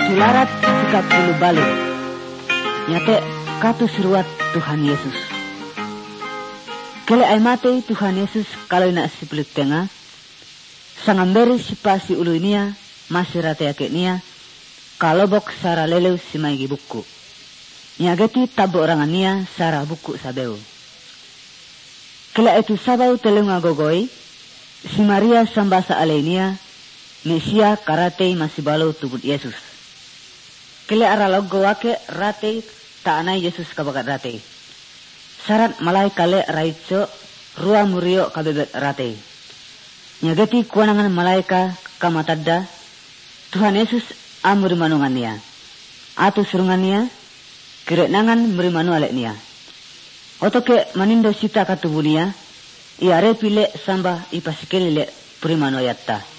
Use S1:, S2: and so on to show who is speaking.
S1: Silarat 30 balik. Nyate katus ruat Tuhan Yesus. Kele ay mate Tuhan Yesus kalau ina si pelik tengah. Sangamberi si pasi ulu inia masih rate ake nia. Kalobok sara lelew si maigi buku. Nyageti tabo orangan nia sara buku sabeu. Kele itu sabau telunga gogoi. Si Maria sambasa alenia. Mesia karate masih balau tubut Yesus. Kele aralog wake rate taanai Yesus kabagat rate. Sarat malai kale raico rua murio kabebet rate. Nyageti kuanangan malaika kamatadda Tuhan Yesus amuri manungannya. Atu surungannya kirek nangan muri manu aleknya. Otoke manindo sita katubunia. Iare pile samba ipasikele puri manu yatta.